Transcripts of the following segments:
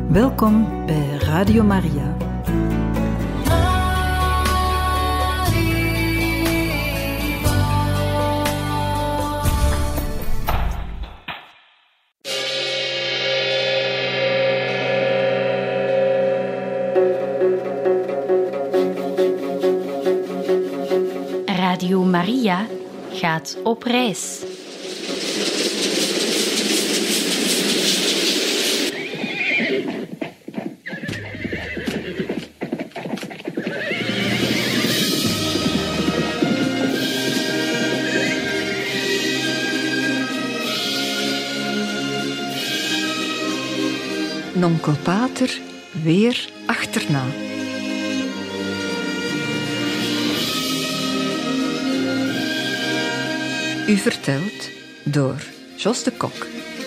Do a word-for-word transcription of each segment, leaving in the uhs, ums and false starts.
Welkom bij Radio Maria. Radio Maria gaat op reis. Nonkel Pater weer achterna. U vertelt door Jos de Kok.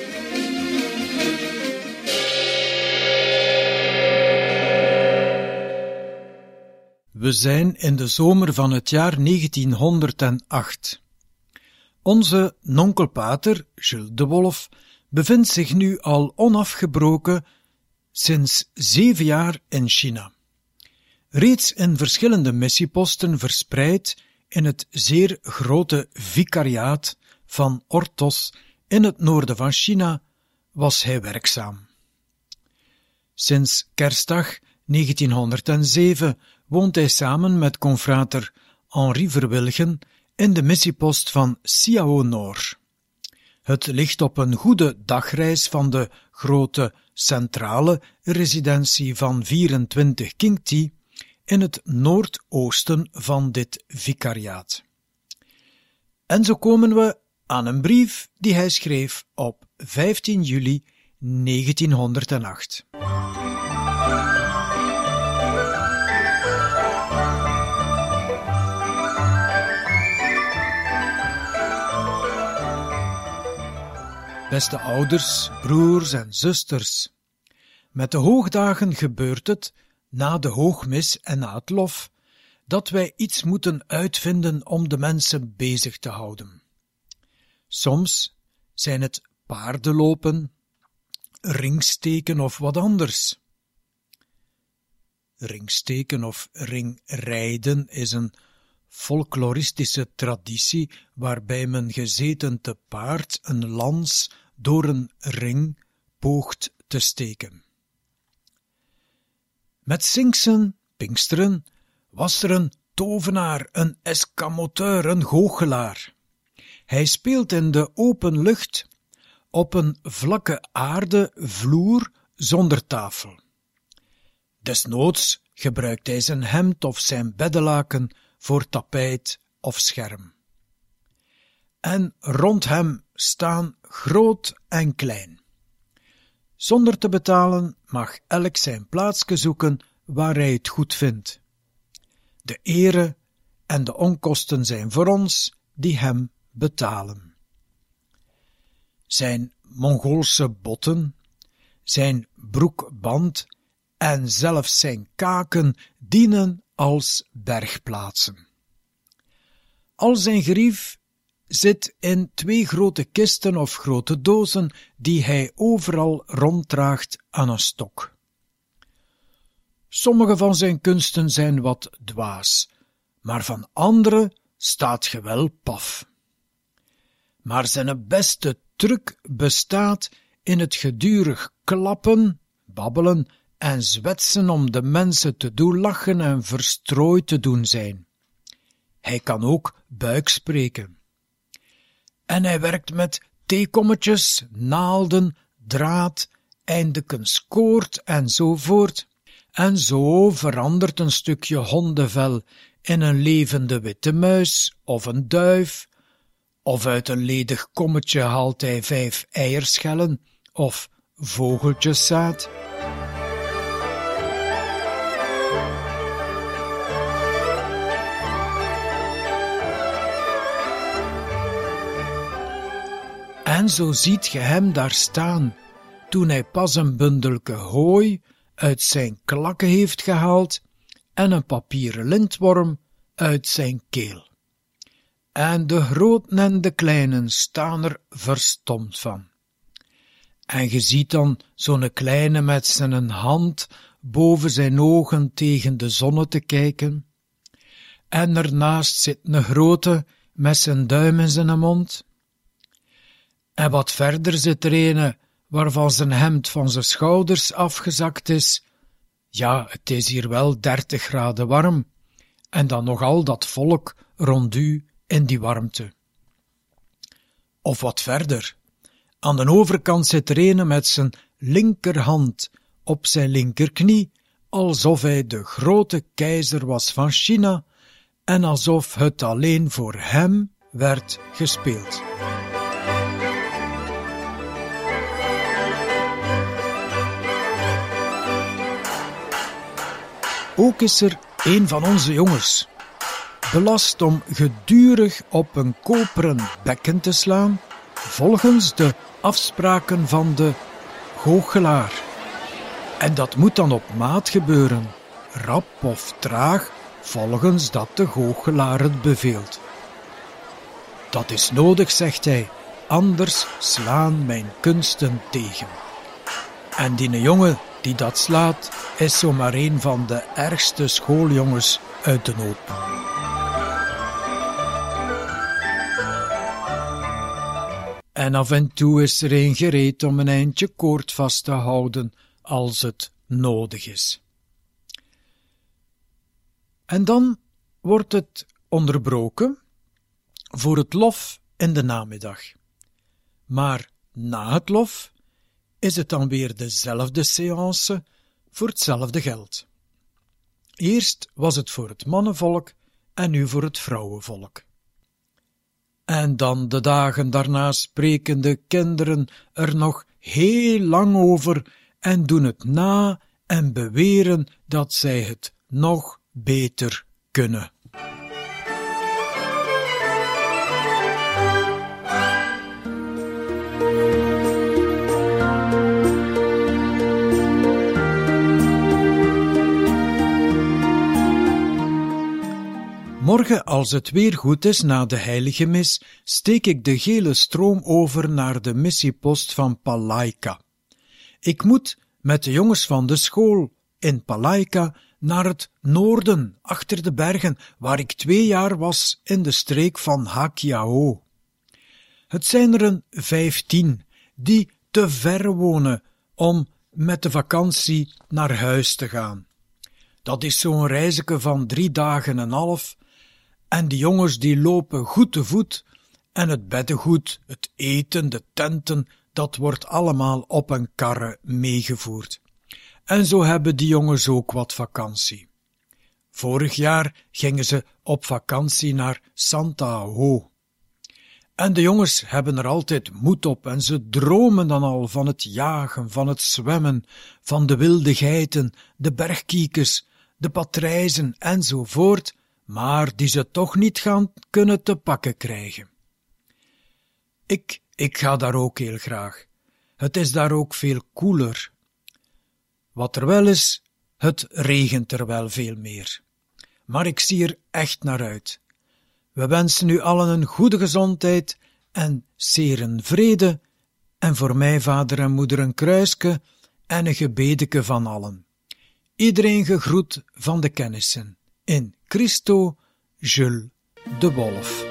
We zijn in de zomer van het jaar negentienhonderdacht. Onze nonkel Pater, Jules de Wolf, bevindt zich nu al onafgebroken sinds zeven jaar in China. Reeds in verschillende missieposten verspreid in het zeer grote vicariaat van Ordos in het noorden van China was hij werkzaam. Sinds kerstdag negentienhonderdzeven woont hij samen met confrater Henri Verwilgen in de missiepost van Siao Noor. Het ligt op een goede dagreis van de grote centrale residentie van vierentwintig King Ti in het noordoosten van dit vicariaat. En zo komen we aan een brief die hij schreef op vijftien juli negentienhonderdacht. Beste ouders, broers en zusters, met de hoogdagen gebeurt het, na de hoogmis en na het lof, dat wij iets moeten uitvinden om de mensen bezig te houden. Soms zijn het paardenlopen, ringsteken of wat anders. Ringsteken of ringrijden is een folkloristische traditie waarbij men gezeten te paard een lans door een ring poogt te steken. Met Sinksen, Pinksteren, was er een tovenaar, een escamoteur, een goochelaar. Hij speelt in de open lucht op een vlakke aarde vloer zonder tafel. Desnoods gebruikt hij zijn hemd of zijn beddelaken voor tapijt of scherm. En rond hem staan groot en klein. Zonder te betalen mag elk zijn plaatsje zoeken waar hij het goed vindt. De ere en de onkosten zijn voor ons die hem betalen. Zijn Mongoolse botten, zijn broekband en zelfs zijn kaken dienen als bergplaatsen. Al zijn gerief zit in twee grote kisten of grote dozen die hij overal ronddraagt aan een stok. Sommige van zijn kunsten zijn wat dwaas, maar van andere staat ge wel paf. Maar zijn beste truc bestaat in het gedurig klappen, babbelen en zwetsen om de mensen te doen lachen en verstrooid te doen zijn. Hij kan ook buikspreken. En hij werkt met theekommetjes, naalden, draad, eindekens koord enzovoort. En zo verandert een stukje hondenvel in een levende witte muis of een duif, of uit een ledig kommetje haalt hij vijf eierschellen of vogeltjeszaad. En zo ziet ge hem daar staan, toen hij pas een bundelke hooi uit zijn klakken heeft gehaald en een papieren lintworm uit zijn keel. En de groten en de kleinen staan er verstomd van. En je ziet dan zo'n kleine met zijn hand boven zijn ogen tegen de zonne te kijken. En ernaast zit een grote met zijn duim in zijn mond. En wat verder zit er een waarvan zijn hemd van zijn schouders afgezakt is. Ja, het is hier wel dertig graden warm. En dan nog al dat volk rond u in die warmte. Of wat verder. Aan de overkant zit er een met zijn linkerhand op zijn linkerknie, alsof hij de grote keizer was van China en alsof het alleen voor hem werd gespeeld. Ook is er een van onze jongens, belast om gedurig op een koperen bekken te slaan, volgens de afspraken van de goochelaar. En dat moet dan op maat gebeuren, rap of traag, volgens dat de goochelaar het beveelt. Dat is nodig, zegt hij, anders slaan mijn kunsten tegen. En die jongen die dat slaat, is zomaar een van de ergste schooljongens uit de hoop. En af en toe is er een gereed om een eindje koord vast te houden, als het nodig is. En dan wordt het onderbroken voor het lof in de namiddag. Maar na het lof is het dan weer dezelfde séance voor hetzelfde geld. Eerst was het voor het mannenvolk en nu voor het vrouwenvolk. En dan de dagen daarna spreken de kinderen er nog heel lang over en doen het na en beweren dat zij het nog beter kunnen. Morgen, als het weer goed is na de heilige mis, steek ik de gele stroom over naar de missiepost van Palaika. Ik moet met de jongens van de school in Palaika naar het noorden, achter de bergen, waar ik twee jaar was in de streek van Hakyao. Het zijn er een vijftien die te ver wonen om met de vakantie naar huis te gaan. Dat is zo'n reisje van drie dagen en een half. En die jongens die lopen goed te voet en het beddengoed, het eten, de tenten, dat wordt allemaal op een karre meegevoerd. En zo hebben die jongens ook wat vakantie. Vorig jaar gingen ze op vakantie naar Santa-Ho. En de jongens hebben er altijd moed op en ze dromen dan al van het jagen, van het zwemmen, van de wilde geiten, de bergkiekers, de patrijzen enzovoort, maar die ze toch niet gaan kunnen te pakken krijgen. Ik, ik ga daar ook heel graag. Het is daar ook veel koeler. Wat er wel is, het regent er wel veel meer. Maar ik zie er echt naar uit. We wensen u allen een goede gezondheid en zeren vrede, en voor mij, vader en moeder, een kruiske en een gebedeke van allen. Iedereen gegroet van de kennissen. In Christo, Jules de Wolf.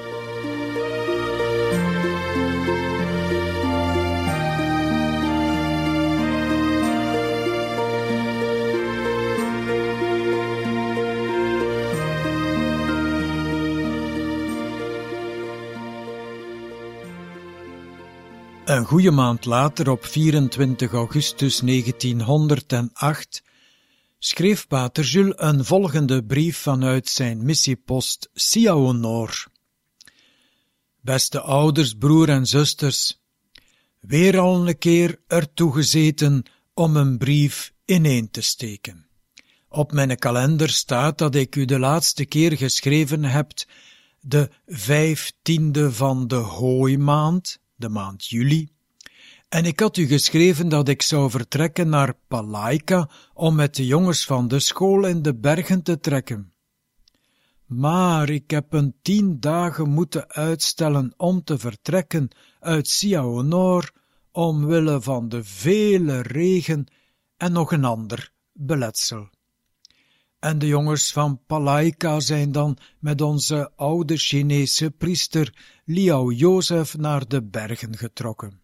Een goede maand later, op vierentwintig augustus negentienhonderdacht, schreef pater Jules een volgende brief vanuit zijn missiepost Siaonor. Beste ouders, broer en zusters, weer al een keer ertoe gezeten om een brief ineen te steken. Op mijn kalender staat dat ik u de laatste keer geschreven heb de vijftiende van de hooimaand, de maand juli, en ik had u geschreven dat ik zou vertrekken naar Palaika om met de jongens van de school in de bergen te trekken. Maar ik heb een tien dagen moeten uitstellen om te vertrekken uit Siaonor, omwille van de vele regen en nog een ander beletsel. En de jongens van Palaika zijn dan met onze oude Chinese priester Liao Jozef naar de bergen getrokken.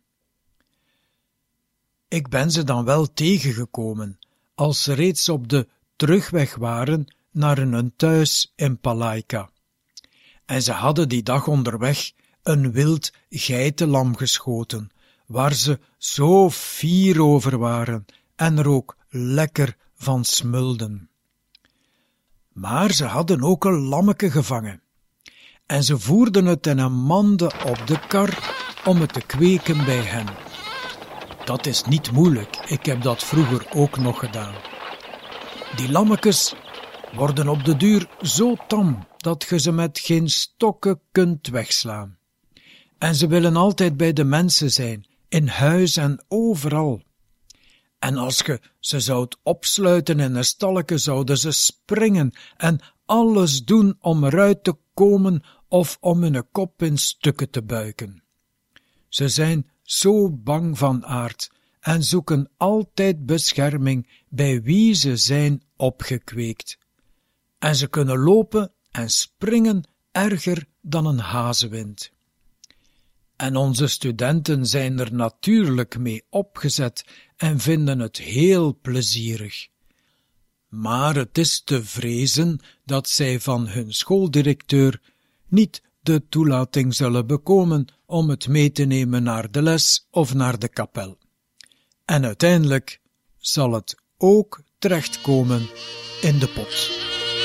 Ik ben ze dan wel tegengekomen, als ze reeds op de terugweg waren naar hun thuis in Palaika. En ze hadden die dag onderweg een wild geitenlam geschoten, waar ze zo fier over waren en er ook lekker van smulden. Maar ze hadden ook een lammeke gevangen, en ze voerden het in een mande op de kar om het te kweken bij hen. Dat is niet moeilijk, ik heb dat vroeger ook nog gedaan. Die lammekes worden op de duur zo tam dat je ze met geen stokken kunt wegslaan. En ze willen altijd bij de mensen zijn, in huis en overal. En als je ze zoudt opsluiten in een stalleke, zouden ze springen en alles doen om eruit te komen of om hun kop in stukken te buiken. Ze zijn zo bang van aard en zoeken altijd bescherming bij wie ze zijn opgekweekt. En ze kunnen lopen en springen erger dan een hazewind. En onze studenten zijn er natuurlijk mee opgezet en vinden het heel plezierig. Maar het is te vrezen dat zij van hun schooldirecteur niet de toelating zullen bekomen om het mee te nemen naar de les of naar de kapel. En uiteindelijk zal het ook terechtkomen in de pot.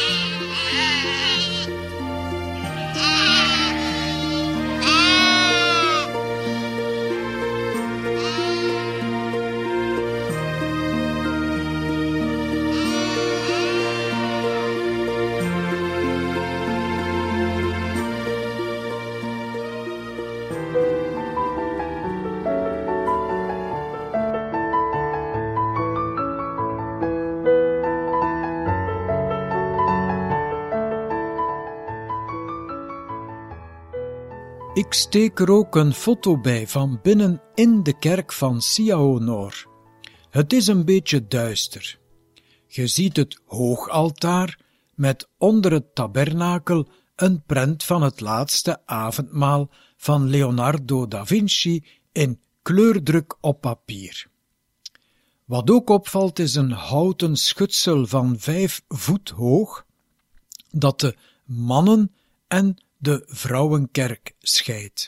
Ik steek er ook een foto bij van binnen in de kerk van Siaonor. Het is een beetje duister. Je ziet het hoogaltaar met onder het tabernakel een prent van het laatste avondmaal van Leonardo da Vinci in kleurdruk op papier. Wat ook opvalt is een houten schutsel van vijf voet hoog, dat de mannen- en de vrouwenkerk scheidt.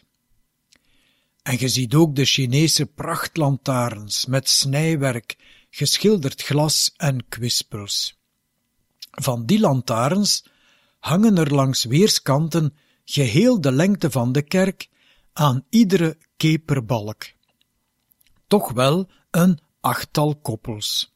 En je ziet ook de Chinese prachtlantaarns met snijwerk, geschilderd glas en kwispels. Van die lantaarns hangen er langs weerskanten geheel de lengte van de kerk aan iedere keperbalk. Toch wel een achttal koppels.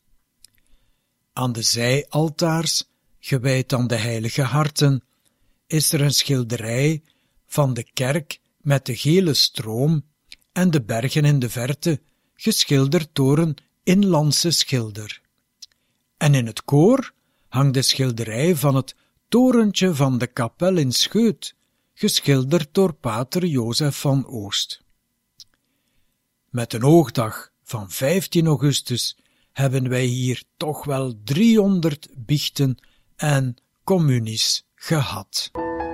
Aan de zijaltaars, gewijd aan de heilige harten, is er een schilderij van de kerk met de gele stroom en de bergen in de verte, geschilderd door een inlandse schilder. En in het koor hangt de schilderij van het torentje van de kapel in Scheut, geschilderd door pater Jozef van Oost. Met een oogdag van vijftien augustus hebben wij hier toch wel driehonderd biechten en communies gehad.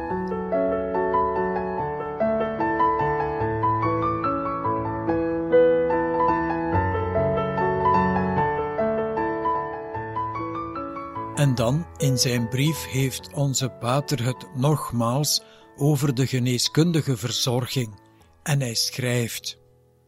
En dan, in zijn brief, heeft onze pater het nogmaals over de geneeskundige verzorging en hij schrijft: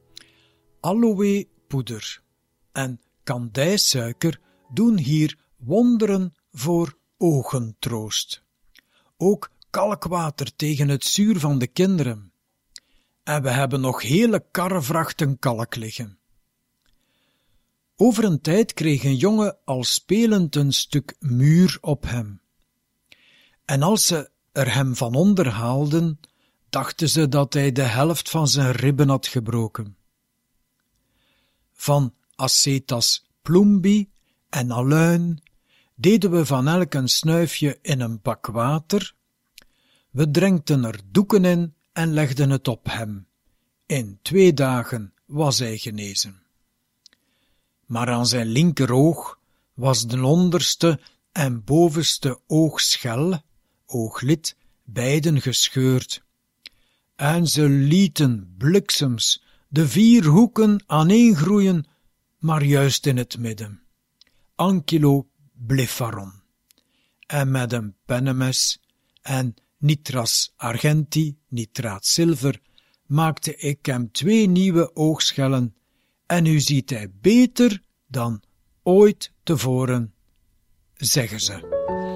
aloe-poeder en kandijsuiker doen hier wonderen voor ogentroost. Ook kalkwater tegen het zuur van de kinderen. En we hebben nog hele karrevrachten kalk liggen. Over een tijd kreeg een jongen al spelend een stuk muur op hem. En als ze er hem van onder haalden, dachten ze dat hij de helft van zijn ribben had gebroken. Van acetas plumbi en aluin deden we van elk een snuifje in een bak water. We drenkten er doeken in en legden het op hem. In twee dagen was hij genezen. Maar aan zijn linkeroog was de onderste en bovenste oogschel, ooglid, beiden gescheurd. En ze lieten bliksems de vier hoeken aaneengroeien, maar juist in het midden. Ankylo blefaron. En met een pennemes en nitras argenti, nitraat zilver, maakte ik hem twee nieuwe oogschellen, en nu ziet hij beter dan ooit tevoren, zeggen ze.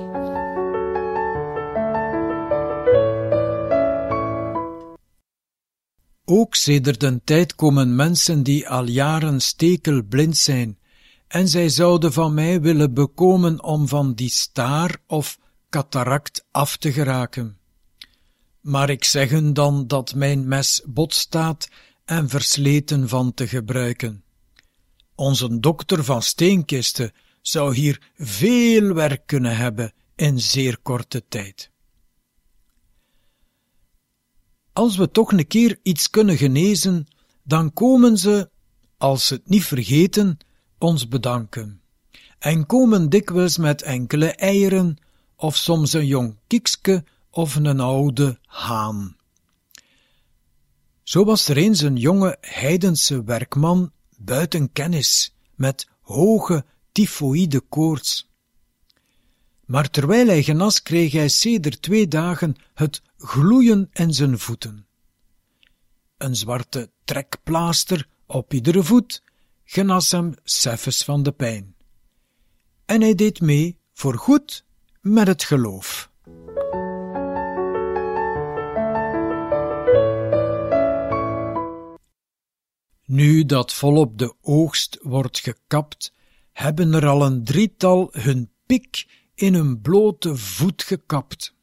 Ook sedert een tijd komen mensen die al jaren stekelblind zijn, en zij zouden van mij willen bekomen om van die staar of catarakt af te geraken. Maar ik zeg hun dan dat mijn mes bot staat en versleten van te gebruiken. Onze dokter van Steenkisten zou hier veel werk kunnen hebben in zeer korte tijd. Als we toch een keer iets kunnen genezen, dan komen ze, als ze het niet vergeten, ons bedanken. En komen dikwijls met enkele eieren, of soms een jong kikske of een oude haan. Zo was er eens een jonge heidense werkman buiten kennis, met hoge tyfoïde koorts. Maar terwijl hij genas, kreeg hij sedert twee dagen het gloeien in zijn voeten. Een zwarte trekplaaster op iedere voet genas hem seffes van de pijn. En hij deed mee, voorgoed, met het geloof. Nu dat volop de oogst wordt gekapt, hebben er al een drietal hun pik in hun blote voet gekapt.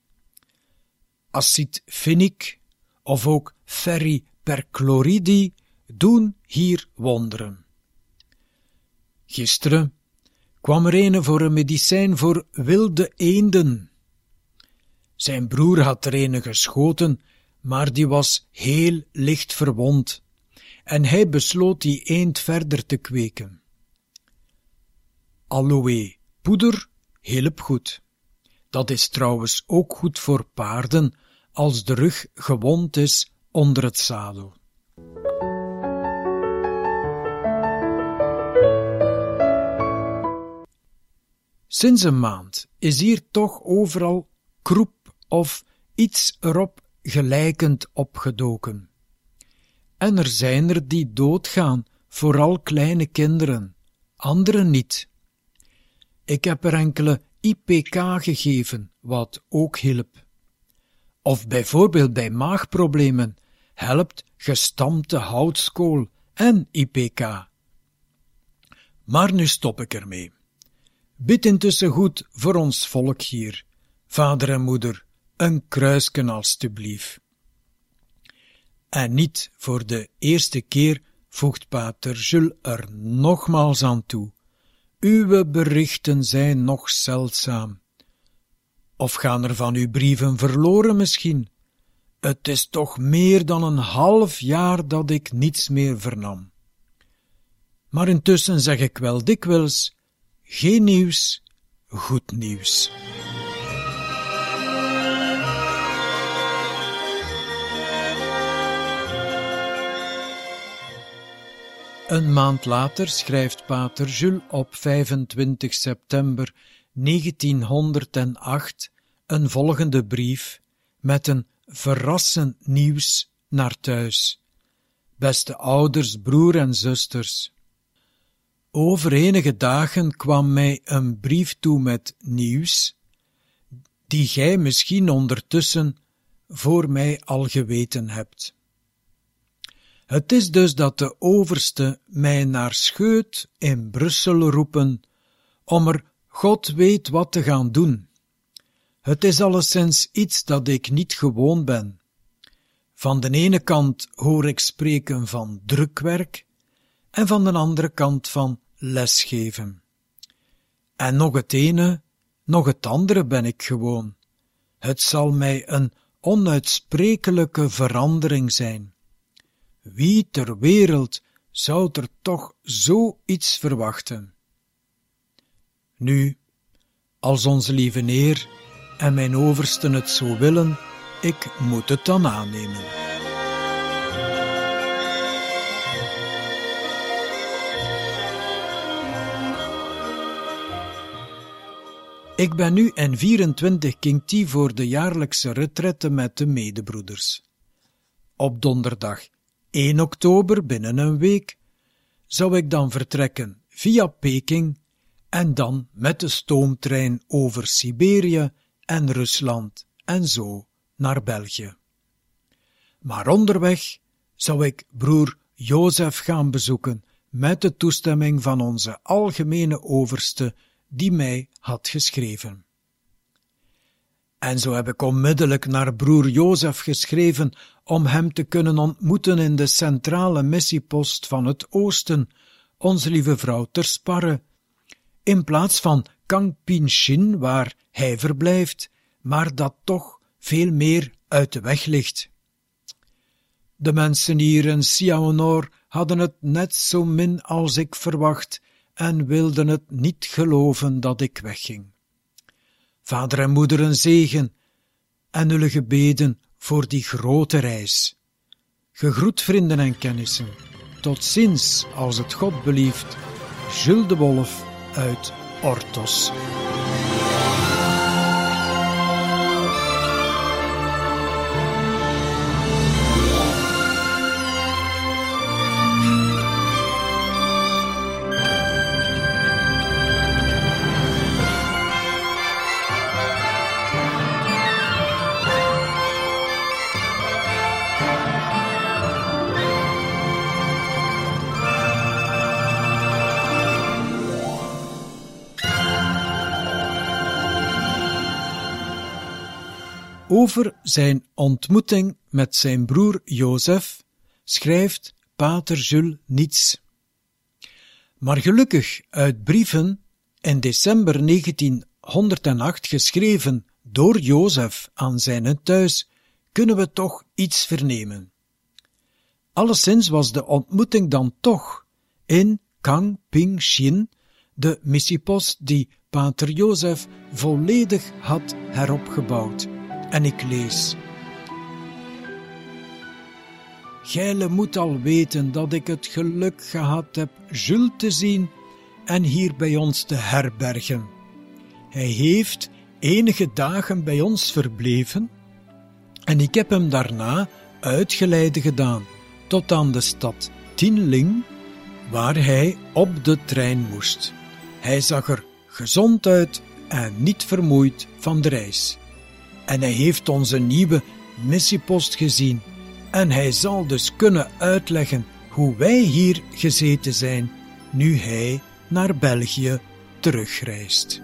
Acetfinic of ook ferriperchloridi doen hier wonderen. Gisteren kwam er een voor een medicijn voor wilde eenden. Zijn broer had er een geschoten, maar die was heel licht verwond, en hij besloot die eend verder te kweken. Aloe poeder hielp goed. Dat is trouwens ook goed voor paarden als de rug gewond is onder het zadel. Sinds een maand is hier toch overal kroep of iets erop gelijkend opgedoken. En er zijn er die doodgaan, vooral kleine kinderen, anderen niet. Ik heb er enkele I P K gegeven, wat ook hielp. Of bijvoorbeeld bij maagproblemen helpt gestampte houtskool en I P K. Maar nu stop ik ermee. Bid intussen goed voor ons volk hier, vader en moeder, een kruisken alstublieft. En niet voor de eerste keer voegt pater Jules er nogmaals aan toe. Uwe berichten zijn nog zeldzaam. Of gaan er van uw brieven verloren misschien? Het is toch meer dan een half jaar dat ik niets meer vernam. Maar intussen zeg ik wel dikwijls, geen nieuws, goed nieuws. Een maand later schrijft pater Jules op vijfentwintig september negentienhonderdacht een volgende brief met een verrassend nieuws naar thuis. Beste ouders, broer en zusters. Over enige dagen kwam mij een brief toe met nieuws, die gij misschien ondertussen voor mij al geweten hebt. Het is dus dat de overste mij naar Scheut in Brussel roepen, om er God weet wat te gaan doen. Het is alleszins iets dat ik niet gewoon ben. Van de ene kant hoor ik spreken van drukwerk, en van de andere kant van lesgeven. En nog het ene, nog het andere ben ik gewoon. Het zal mij een onuitsprekelijke verandering zijn. Wie ter wereld zou er toch zoiets verwachten. Nu, als onze lieve Heer en mijn oversten het zo willen, ik moet het dan aannemen. Ik ben nu in vierentwintig Kinkti voor de jaarlijkse retraite met de medebroeders. Op donderdag één oktober, binnen een week, zou ik dan vertrekken via Peking en dan met de stoomtrein over Siberië en Rusland en zo naar België. Maar onderweg zou ik broer Jozef gaan bezoeken met de toestemming van onze algemene overste die mij had geschreven. En zo heb ik onmiddellijk naar broer Jozef geschreven om hem te kunnen ontmoeten in de centrale missiepost van het Oosten, onze lieve vrouw ter Sparre, in plaats van Kangpinshin, waar hij verblijft, maar dat toch veel meer uit de weg ligt. De mensen hier in Siaonor hadden het net zo min als ik verwacht en wilden het niet geloven dat ik wegging. Vader en moeder een zegen en uw gebeden voor die grote reis. Gegroet vrienden en kennissen, tot ziens als het God belieft, Jules de Wolf uit Ortos. Over zijn ontmoeting met zijn broer Jozef schrijft pater Jules niets. Maar gelukkig uit brieven in december negentienhonderdacht geschreven door Jozef aan zijn thuis kunnen we toch iets vernemen. Alleszins was de ontmoeting dan toch in Kangpinshin, de missiepost die pater Jozef volledig had heropgebouwd. En ik lees: Gijle moet al weten dat ik het geluk gehad heb Jules te zien en hier bij ons te herbergen. Hij heeft enige dagen bij ons verbleven en ik heb hem daarna uitgeleide gedaan tot aan de stad Tinling, waar hij op de trein moest. Hij zag er gezond uit en niet vermoeid van de reis. En hij heeft onze nieuwe missiepost gezien en hij zal dus kunnen uitleggen hoe wij hier gezeten zijn, nu hij naar België terugreist.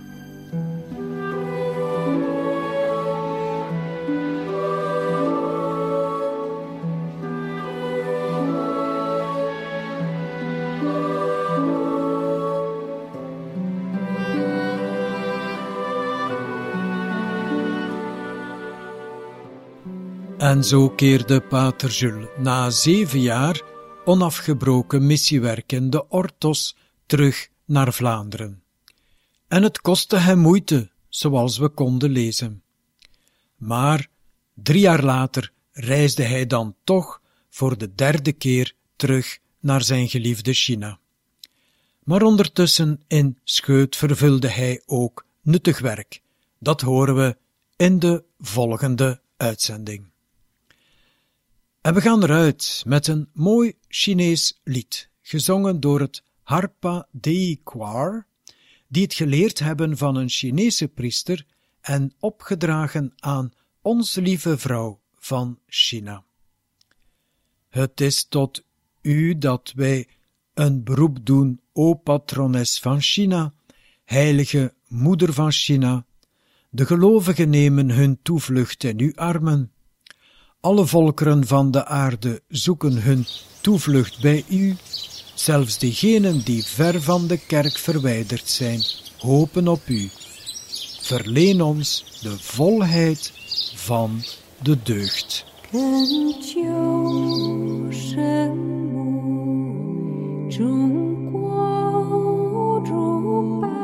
En zo keerde pater Jules na zeven jaar onafgebroken missiewerk in de Ortos terug naar Vlaanderen. En het kostte hem moeite, zoals we konden lezen. Maar drie jaar later reisde hij dan toch voor de derde keer terug naar zijn geliefde China. Maar ondertussen in Scheut vervulde hij ook nuttig werk. Dat horen we in de volgende uitzending. En we gaan eruit met een mooi Chinees lied, gezongen door het Harpa Dei Choir, die het geleerd hebben van een Chinese priester en opgedragen aan Onze Lieve Vrouw van China. Het is tot u dat wij een beroep doen, o patrones van China, heilige moeder van China. De gelovigen nemen hun toevlucht in uw armen. Alle volkeren van de aarde zoeken hun toevlucht bij u. Zelfs diegenen die ver van de kerk verwijderd zijn, hopen op u. Verleen ons de volheid van de deugd. 恳求圣母中国珠宝，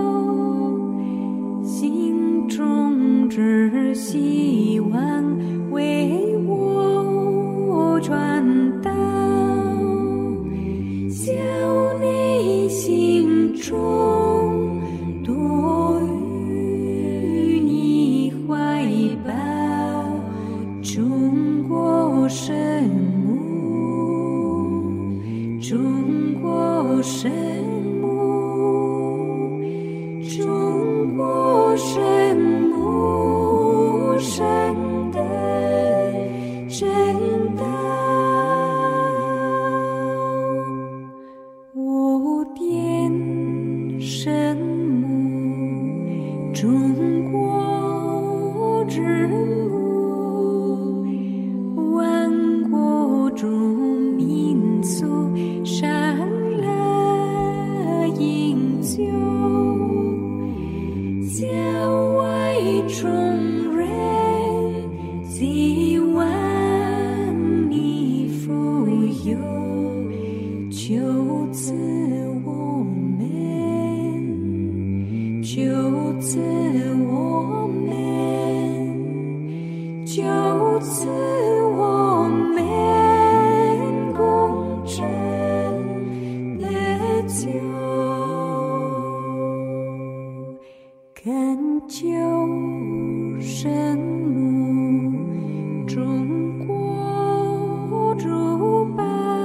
心中只希望为我传导，小内心中多与你怀抱，中国圣母，中国圣母，中国圣母，圣的真道。我殿圣母，中国之母，万国中民族善乐英雄，小爱众人希望你富有，求赐我们，求赐我们，求赐我们公正的救，恳求圣母，中国珠宝，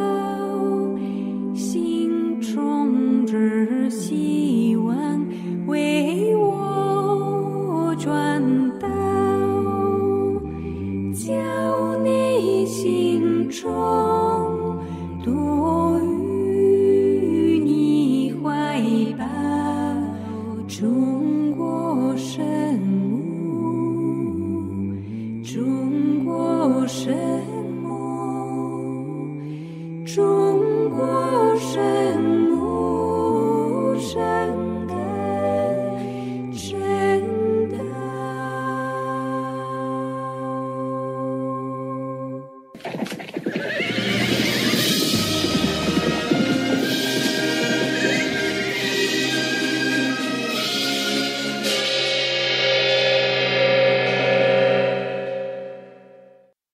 心中只希望为我传导，叫内心中多与你怀抱，中国圣母，中国圣母，中国圣母。